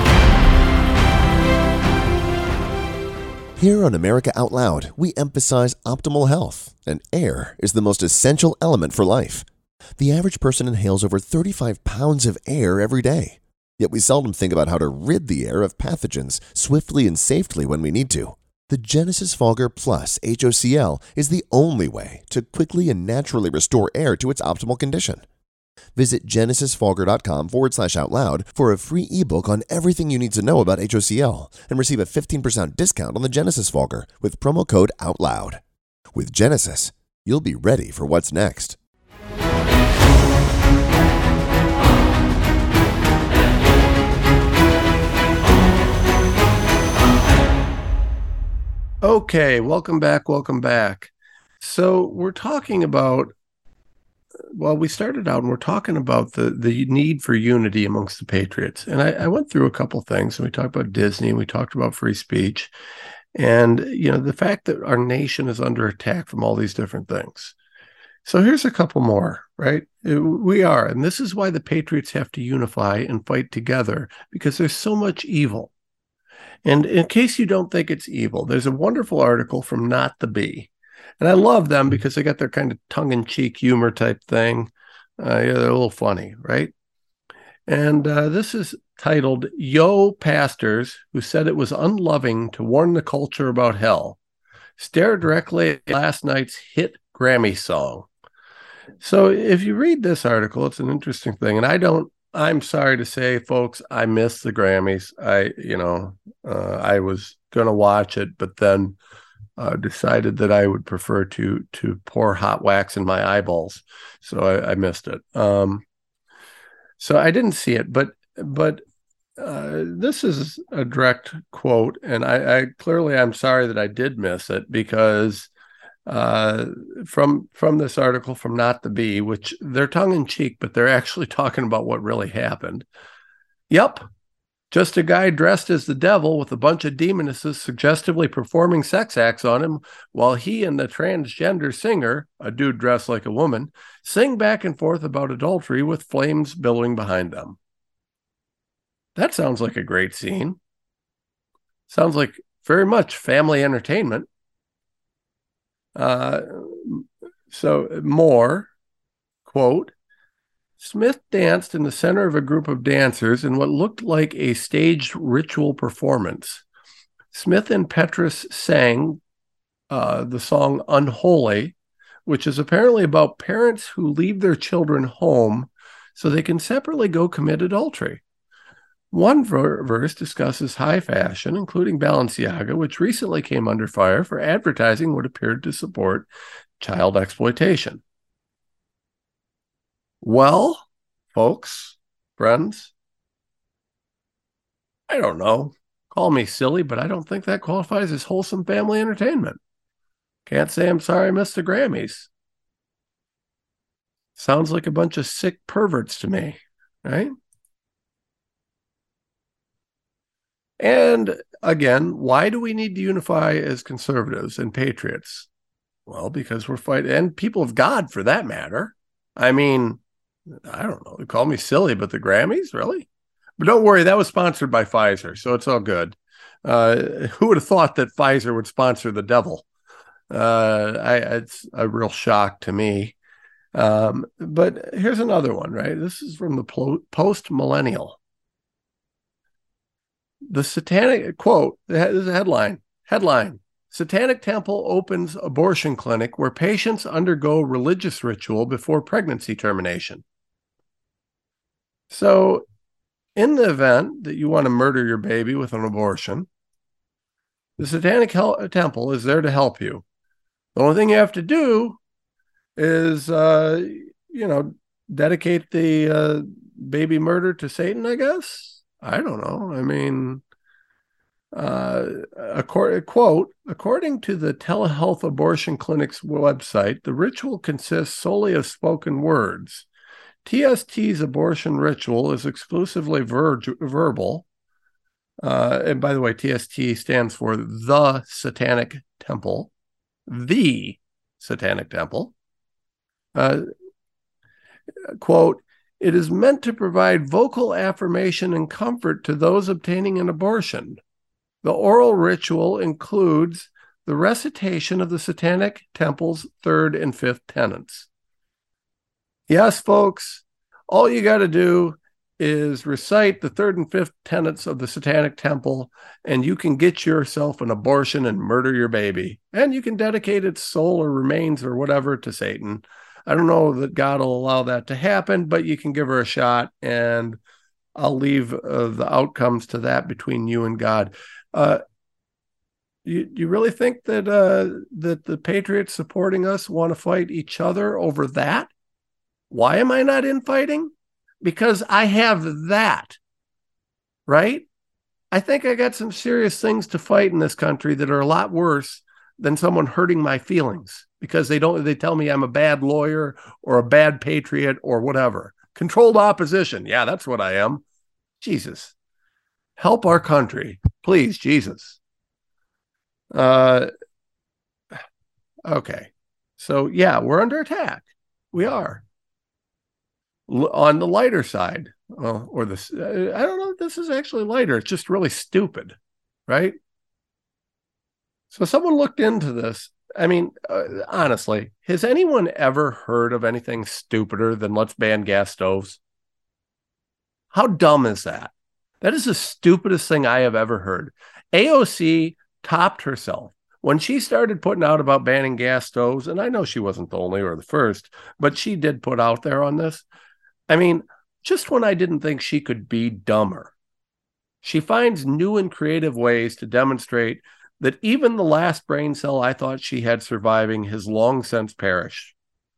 Here on America Out Loud, we emphasize optimal health, and air is the most essential element for life. The average person inhales over thirty-five pounds of air every day, yet we seldom think about how to rid the air of pathogens swiftly and safely when we need to. The Genesis Fogger Plus H O C L is the only way to quickly and naturally restore air to its optimal condition. Visit genesisfogger.com forward slash out loud for a free ebook on everything you need to know about H O C L and receive a fifteen percent discount on the Genesis Fogger with promo code OUTLOUD. With Genesis, you'll be ready for what's next. Okay, welcome back, welcome back. So we're talking about Well, we started out and we're talking about the, the need for unity amongst the patriots. And I, I went through a couple things, and we talked about Disney, and we talked about free speech, and, you know, the fact that our nation is under attack from all these different things. So here's a couple more, right? We are, and this is why the patriots have to unify and fight together, because there's so much evil. And in case you don't think it's evil, there's a wonderful article from Not the Bee. And I love them because they got their kind of tongue-in-cheek humor type thing. Uh, yeah, they're a little funny, right? And uh, this is titled, Yo Pastors Who Said It Was Unloving to Warn the Culture About Hell. Stare directly at last night's hit Grammy song. So if you read this article, it's an interesting thing. And I don't, I'm sorry to say, folks, I missed the Grammys. I, you know, uh, I was going to watch it, but then uh, decided that I would prefer to to pour hot wax in my eyeballs. So I, I missed it. Um, so I didn't see it, but, but uh, this is a direct quote. And I, I clearly, I'm sorry that I did miss it because uh, from from this article from Not the Bee, which they're tongue in cheek, but they're actually talking about what really happened. Yep, just a guy dressed as the devil with a bunch of demonesses suggestively performing sex acts on him while he and the transgender singer, a dude dressed like a woman, sing back and forth about adultery with flames billowing behind them. That sounds like a great scene. Sounds like very much family entertainment. Uh, so more, quote, Smith danced in the center of a group of dancers in what looked like a staged ritual performance. Smith and Petrus sang uh, the song Unholy, which is apparently about parents who leave their children home so they can separately go commit adultery. One ver- verse discusses high fashion, including Balenciaga, which recently came under fire for advertising what appeared to support child exploitation. Well, folks, friends, I don't know. Call me silly, but I don't think that qualifies as wholesome family entertainment. Can't say I'm sorry I missed the Grammys. Sounds like a bunch of sick perverts to me, right? And again, why do we need to unify as conservatives and patriots? Well, because we're fighting, and people of God for that matter. I mean, I don't know. They call me silly, but the Grammys, really? But don't worry, that was sponsored by Pfizer, so it's all good. Uh, who would have thought that Pfizer would sponsor the devil? Uh, I, it's a real shock to me. Um, but here's another one, right? This is from the Post Millennial. The satanic, quote, this is a headline, headline, Satanic Temple opens abortion clinic where patients undergo religious ritual before pregnancy termination. So in the event that you want to murder your baby with an abortion, the Satanic Hel- Temple is there to help you. The only thing you have to do is, uh, you know, dedicate the uh, baby murder to Satan, I guess. I don't know. I mean, uh, a, a quote, according to the Telehealth Abortion Clinic's website, the ritual consists solely of spoken words. T S T's abortion ritual is exclusively ver- verbal. Uh, and by the way, T S T stands for the Satanic Temple, the Satanic Temple. Uh, quote, it is meant to provide vocal affirmation and comfort to those obtaining an abortion. The oral ritual includes the recitation of the Satanic Temple's third and fifth tenets. Yes, folks, all you got to do is recite the third and fifth tenets of the Satanic Temple, and you can get yourself an abortion and murder your baby. And you can dedicate its soul or remains or whatever to Satan. I don't know that God will allow that to happen, but you can give her a shot, and I'll leave uh, the outcomes to that between you and God. Uh, you, you really think that uh, that the patriots supporting us want to fight each other over that? Why am I not infighting? Because I have that, right? I think I got some serious things to fight in this country that are a lot worse than someone hurting my feelings because they don't, they tell me I'm a bad lawyer or a bad patriot or whatever. Controlled opposition. Yeah, that's what I am. Jesus, help our country, please, Jesus. Uh, okay. So yeah, we're under attack. We are. L- on the lighter side, uh, or this, uh, I don't know if this is actually lighter. It's just really stupid, right? So someone looked into this I mean, uh, honestly, has anyone ever heard of anything stupider than let's ban gas stoves? How dumb is that? That is the stupidest thing I have ever heard. A O C topped herself when she started putting out about banning gas stoves. And I know she wasn't the only or the first, but she did put out there on this. I mean, just when I didn't think she could be dumber, she finds new and creative ways to demonstrate that even the last brain cell I thought she had surviving has long since perished.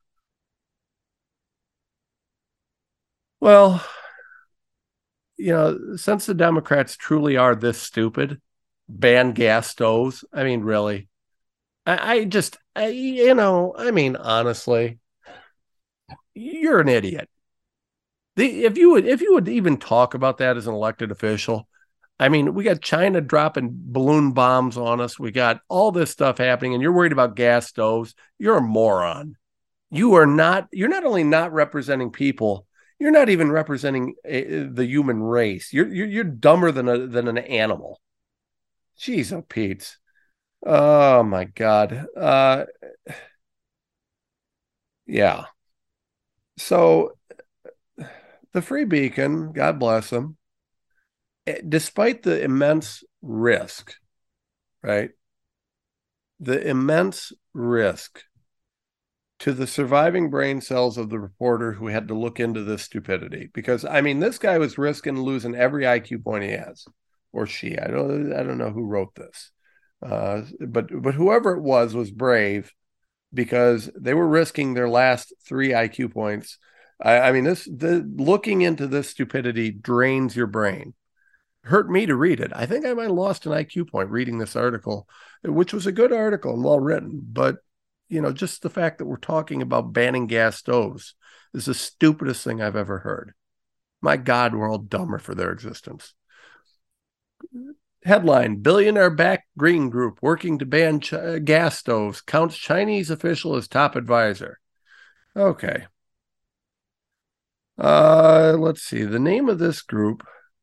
Well, you know, since the Democrats truly are this stupid, ban gas stoves. I mean, really, I, I just, I, you know, I mean, honestly, you're an idiot. The, if you would, if you would even talk about that as an elected official, I mean, we got China dropping balloon bombs on us. We got all this stuff happening, and you're worried about gas stoves. You're a moron. You are not, you're not only not representing people, you're not even representing a, the human race. You're, you're, you're dumber than a, than an animal. Jeez, oh, Pete. Oh, my God. Uh, yeah. So the Free Beacon, God bless them, despite the immense risk, right? The immense risk to the surviving brain cells of the reporter who had to look into this stupidity. Because, I mean, this guy was risking losing every I Q point he has, or she. I don't, I don't know who wrote this. Uh, but, but whoever it was was brave because they were risking their last three I Q points. I, I mean, this the looking into this stupidity drains your brain. Hurt me to read it. I think I might have lost an I Q point reading this article, which was a good article and well written. But, you know, just the fact that we're talking about banning gas stoves is the stupidest thing I've ever heard. My God, we're all dumber for their existence. Headline, billionaire-backed Green Group working to ban ch- gas stoves, counts Chinese official as top advisor. Okay. Uh, let's see. The name of this group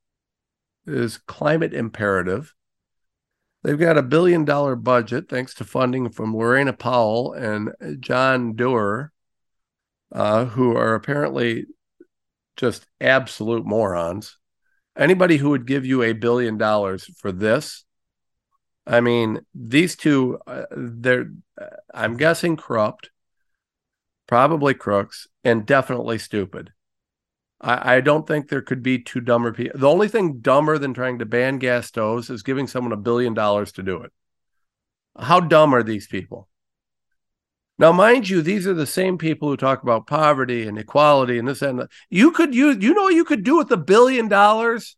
is Climate Imperative. They've got a billion dollar budget thanks to funding from Lorena Powell and John Doerr, uh, who are apparently just absolute morons. Anybody who would give you a billion dollars for this, I mean, these two, uh, they're, I'm guessing, corrupt, probably crooks, and definitely stupid. I, I don't think there could be two dumber people. The only thing dumber than trying to ban gas stoves is giving someone a billion dollars to do it. How dumb are these people? Now, mind you, these are the same people who talk about poverty and equality and this and that. You could use, you know what you could do with a billion dollars?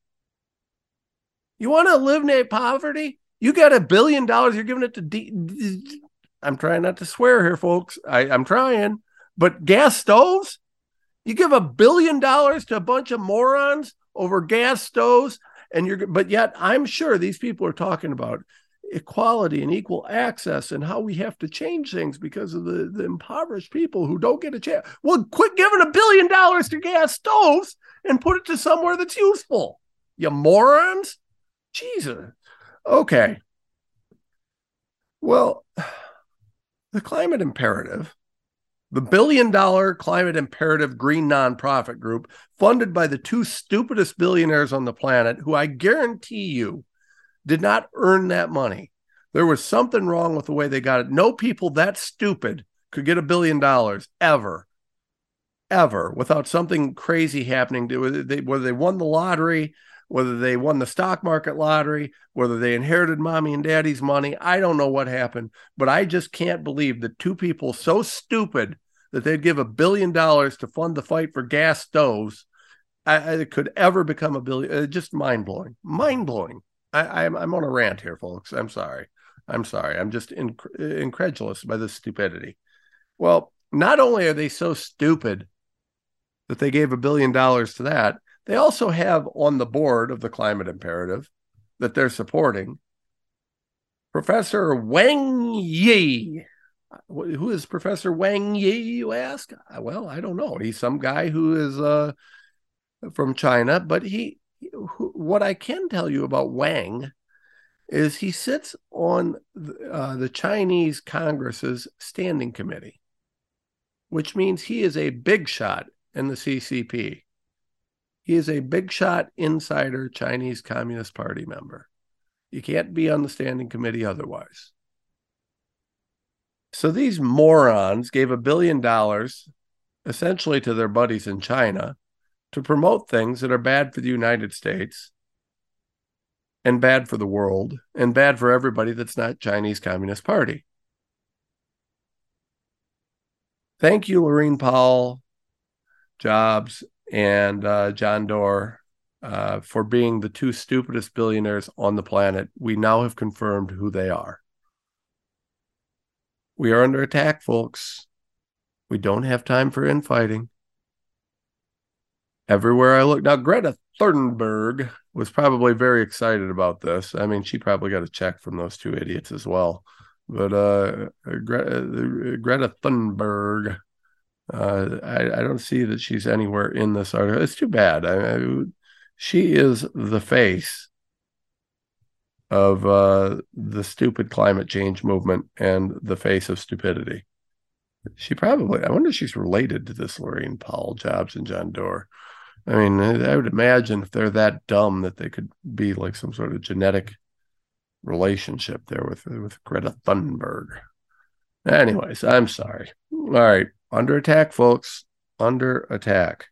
You want to eliminate poverty? You got a billion dollars, you're giving it to, D- D- I'm trying not to swear here, folks. I, I'm trying. But gas stoves? You give a billion dollars to a bunch of morons over gas stoves, and you're, but yet I'm sure these people are talking about equality and equal access and how we have to change things because of the, the impoverished people who don't get a chance. Well, quit giving a billion dollars to gas stoves and put it to somewhere that's useful. You morons. Jesus. Okay. Well, the Climate Imperative, the billion dollar Climate Imperative green nonprofit group funded by the two stupidest billionaires on the planet, who I guarantee you did not earn that money. There was something wrong with the way they got it. No people that stupid could get a billion dollars ever, ever, without something crazy happening. Whether they, whether they won the lottery, whether they won the stock market lottery, whether they inherited mommy and daddy's money, I don't know what happened, but I just can't believe that two people so stupid that they'd give a billion dollars to fund the fight for gas stoves, I, I could ever become a billion. Uh, just mind-blowing, mind-blowing. I, I'm, I'm on a rant here, folks. I'm sorry. I'm sorry. I'm just inc- incredulous by this stupidity. Well, not only are they so stupid that they gave a billion dollars to that, they also have on the board of the Climate Imperative that they're supporting Professor Wang Yi. Who is Professor Wang Yi, you ask? Well, I don't know. He's some guy who is uh, from China, but he, what I can tell you about Wang is he sits on uh, the Chinese Congress's standing committee, which means he is a big shot in the C C P. He is a big shot insider Chinese Communist Party member. You can't be on the standing committee otherwise. So these morons gave a billion dollars essentially to their buddies in China to promote things that are bad for the United States and bad for the world and bad for everybody that's not Chinese Communist Party. Thank you, Laurene Powell, Jobs, and uh, John Doerr uh, for being the two stupidest billionaires on the planet. We now have confirmed who they are. We are under attack, folks. We don't have time for infighting. Everywhere I look. Now, Greta Thunberg was probably very excited about this. I mean, she probably got a check from those two idiots as well. But uh, Greta, Greta Thunberg, uh, I, I don't see that she's anywhere in this article. It's too bad. I, I, she is the face of uh, the stupid climate change movement and the face of stupidity. She probably, I wonder if she's related to this Laurene Powell, Jobs, and John Doerr. I mean, I would imagine if they're that dumb that they could be like some sort of genetic relationship there with, with Greta Thunberg. Anyways, I'm sorry. All right. Under attack, folks. Under attack.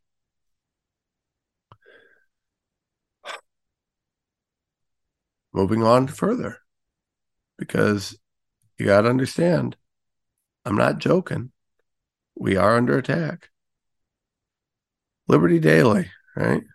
Moving on further, because you got to understand, I'm not joking. We are under attack. Liberty Daily, right?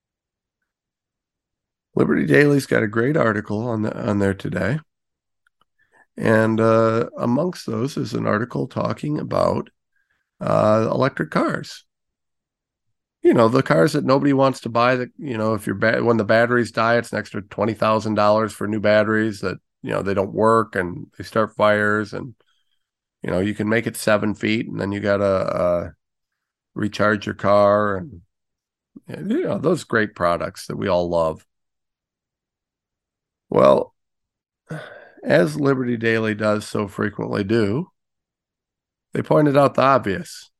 Liberty Daily's got a great article on the, on there today. And uh, amongst those is an article talking about uh, electric cars. You know, the cars that nobody wants to buy, that, you know, if you're ba- when the batteries die, it's an extra twenty thousand dollars for new batteries that, you know, they don't work and they start fires, and, you know, you can make it seven feet and then you got to uh, recharge your car, and, you know, those great products that we all love. Well, as Liberty Daily does so frequently do, they pointed out the obvious.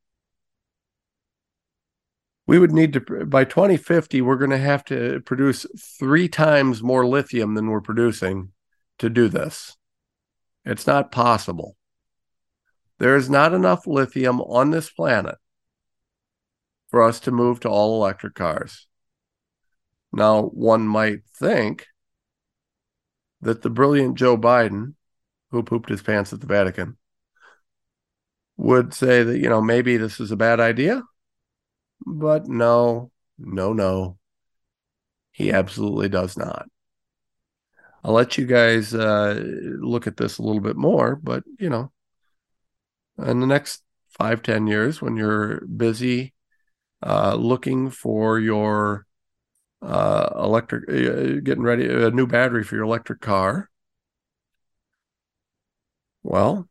We would need to, by twenty fifty, we're going to have to produce three times more lithium than we're producing to do this. It's not possible. There is not enough lithium on this planet for us to move to all electric cars. Now, one might think that the brilliant Joe Biden, who pooped his pants at the Vatican, would say that, you know, maybe this is a bad idea. But no, no, no. He absolutely does not. I'll let you guys uh, look at this a little bit more, but, you know, in the next five, ten years, when you're busy uh, looking for your uh, electric, uh, getting ready, a new battery for your electric car, well,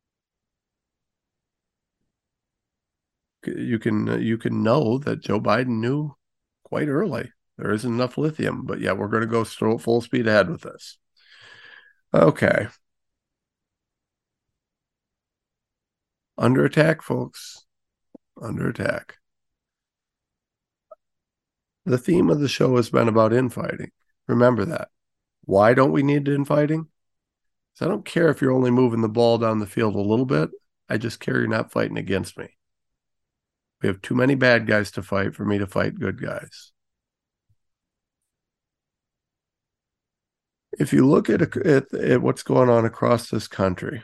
you can you can know that Joe Biden knew quite early there isn't enough lithium, but yeah, we're going to go full speed ahead with this. Okay. Under attack, folks. Under attack. The theme of the show has been about infighting. Remember that. Why don't we need infighting? Because I don't care if you're only moving the ball down the field a little bit. I just care you're not fighting against me. We have too many bad guys to fight for me to fight good guys. If you look at, at, at what's going on across this country,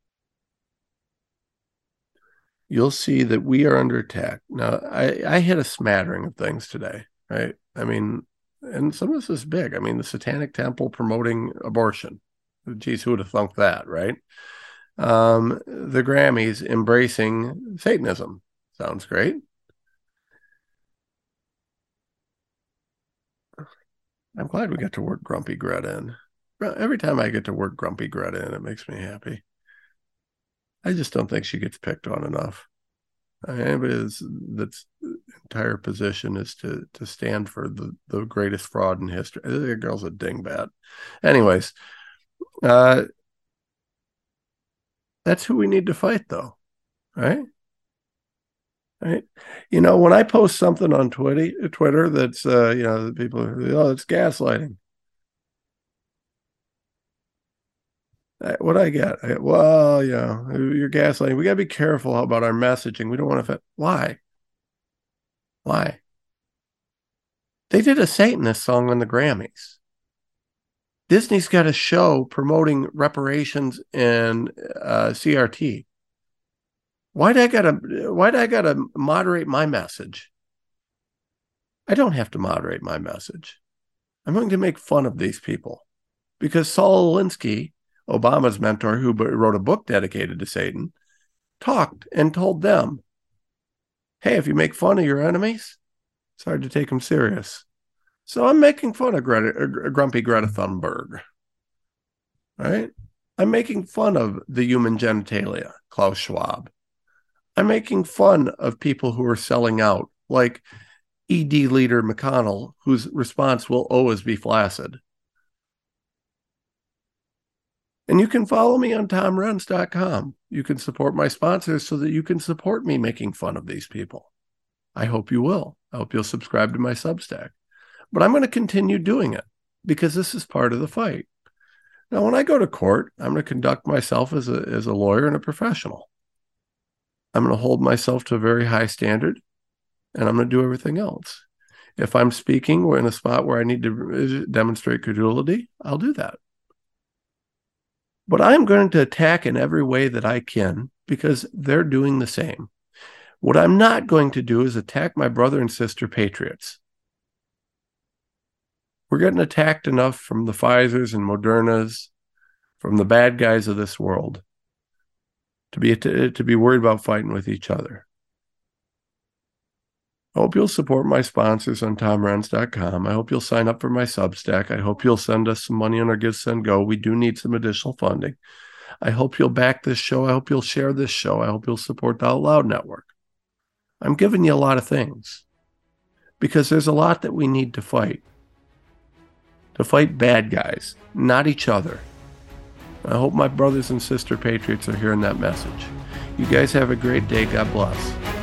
you'll see that we are under attack. Now, I, I hit a smattering of things today, right? I mean, and some of this is big. I mean, the Satanic Temple promoting abortion. Geez, who would have thunk that, right? Um, the Grammys embracing Satanism. Sounds great. I'm glad we got to work Grumpy Greta in. Every time I get to work Grumpy Greta in, it makes me happy. I just don't think she gets picked on enough. I mean, anybody that's, that's entire position is to to stand for the, the greatest fraud in history. The girl's a dingbat. Anyways, Uh, that's who we need to fight, though, right? Right. You know, when I post something on Twitter, Twitter that's, uh, you know, the people are, oh, it's gaslighting. What do I get? I get, well, you know, you're gaslighting. We got to be careful about our messaging. We don't want to. Why? Why? They did a Satanist song on the Grammys. Disney's got a show promoting reparations and uh, C R T. Why'd I gotta? Why'd I gotta moderate my message? I don't have to moderate my message. I'm going to make fun of these people because Saul Alinsky, Obama's mentor, who wrote a book dedicated to Satan, talked and told them, hey, if you make fun of your enemies, it's hard to take them serious. So I'm making fun of Greta, uh, grumpy Greta Thunberg, right? I'm making fun of the human genitalia, Klaus Schwab. I'm making fun of people who are selling out, like E D leader McConnell, whose response will always be flaccid. And you can follow me on tom renz dot com. You can support my sponsors so that you can support me making fun of these people. I hope you will. I hope you'll subscribe to my Substack. But I'm going to continue doing it because this is part of the fight. Now, when I go to court, I'm going to conduct myself as a, as a lawyer and a professional. I'm going to hold myself to a very high standard, and I'm going to do everything else. If I'm speaking or in a spot where I need to demonstrate credulity, I'll do that. But I'm going to attack in every way that I can because they're doing the same. What I'm not going to do is attack my brother and sister patriots. We're getting attacked enough from the Pfizers and Modernas, from the bad guys of this world, to be to, to be worried about fighting with each other. I hope you'll support my sponsors on tom renz dot com. I hope you'll sign up for my Substack. I hope you'll send us some money on our Give, Send, Go. We do need some additional funding. I hope you'll back this show. I hope you'll share this show. I hope you'll support the Out Loud Network. I'm giving you a lot of things because there's a lot that we need to fight. To fight bad guys, not each other. I hope my brothers and sister patriots are hearing that message. You guys have a great day. God bless.